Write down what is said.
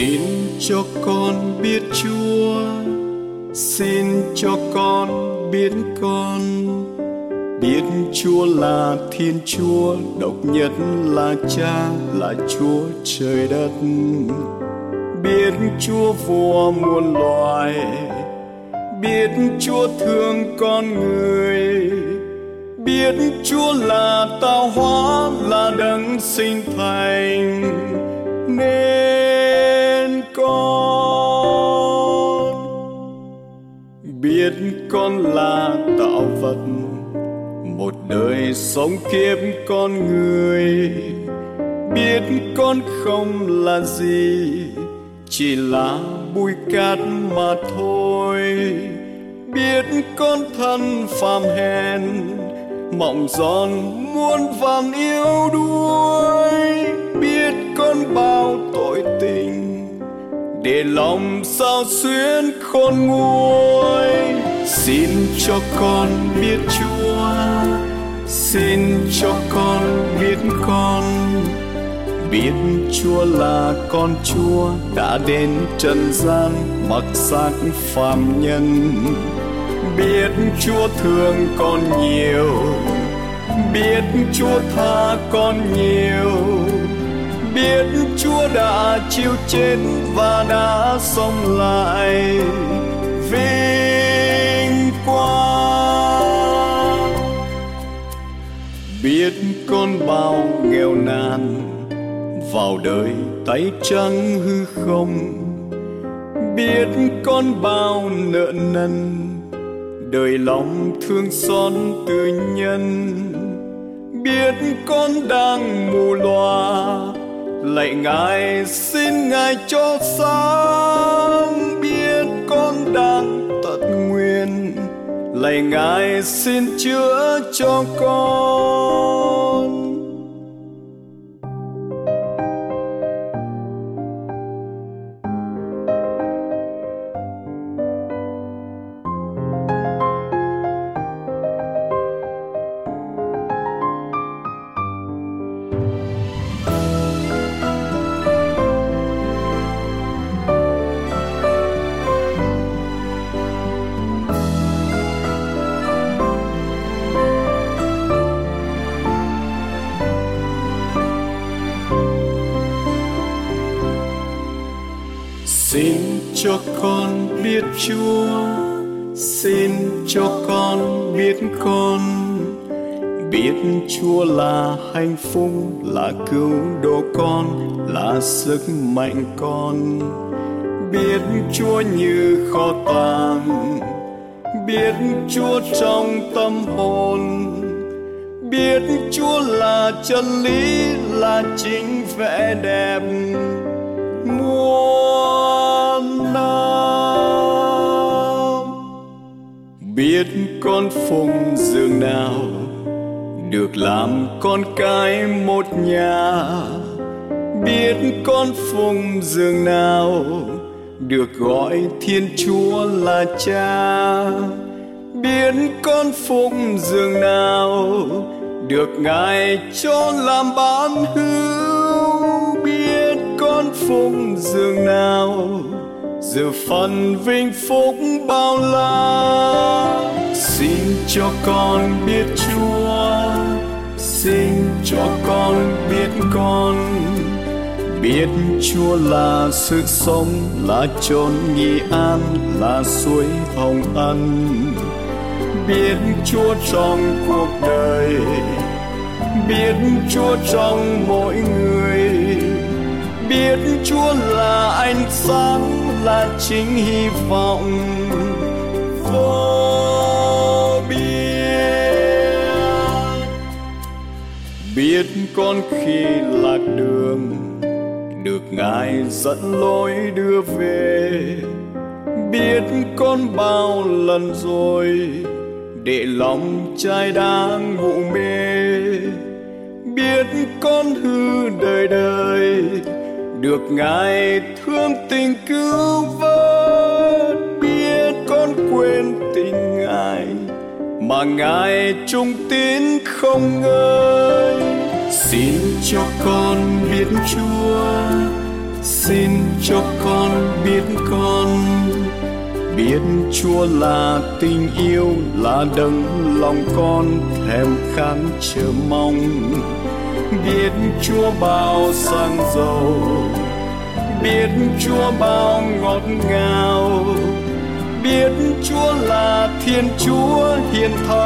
Xin cho con biết Chúa, xin cho con biết con. Biết Chúa là Thiên Chúa, độc nhất là Cha, là Chúa trời đất. Biết Chúa vua muôn loài, biết Chúa thương con người. Biết Chúa là tạo hóa, là đấng sinh thành, nên con biết con là tạo vật, một đời sống kiếp con người. Biết con không là gì, chỉ là bụi cát mà thôi. Biết con thân phàm hèn, mỏng giòn muôn vàn yếu đuối. Biết con bao tội tình, để lòng sao xuyến khôn nguôi. Xin cho con biết Chúa, xin cho con biết con. Biết Chúa là con Chúa, đã đến trần gian mặc xác phàm nhân. Biết Chúa thương con nhiều, biết Chúa tha con nhiều. Biết Chúa đã chịu chết và đã sống lại, vinh quang. Biết con bao nghèo nàn, vào đời tay trắng hư không. Biết con bao nợ nần, đời lòng thương xót từ nhân. Biết con đang mù lòa, lạy Ngài xin Ngài cho sáng. Biết con đang tật nguyền, lạy Ngài xin chữa cho con. Xin cho con biết Chúa, xin cho con biết con. Biết Chúa là hạnh phúc, là cứu độ con, là sức mạnh con. Biết Chúa như kho tàng, biết Chúa trong tâm hồn. Biết Chúa là chân lý, là chính vẻ đẹp muôn năm. Biết con phụng giường nào, được làm con cái một nhà. Biết con phụng giường nào, được gọi Thiên Chúa là Cha. Biết con phụng giường nào, được Ngài cho làm ban hữu. Biết con phụng giường nào, dự phần vinh phúc bao la. Xin cho con biết Chúa, xin cho con biết con. Biết Chúa là sự sống, là chốn nghỉ an, là suối hồng ân. Biết Chúa trong cuộc đời, biết Chúa trong mỗi người. Biết Chúa là ánh sáng, là chính hy vọng vô biên. Biết con khi lạc đường, được Ngài dẫn lối đưa về. Biết con bao lần rồi, để lòng trai đã ngủ mê. Biết con hư đời đời, được Ngài thương tình cứu vớt. Biết con quên tình Ngài, mà Ngài trung tín không ngơi. Xin cho con biết Chúa, xin cho con biết Chúa là tình yêu, là đấng lòng con thèm khát chờ mong. Biết Chúa bao sang giàu, biết Chúa bao ngọt ngào, biết Chúa là Thiên Chúa hiền thọ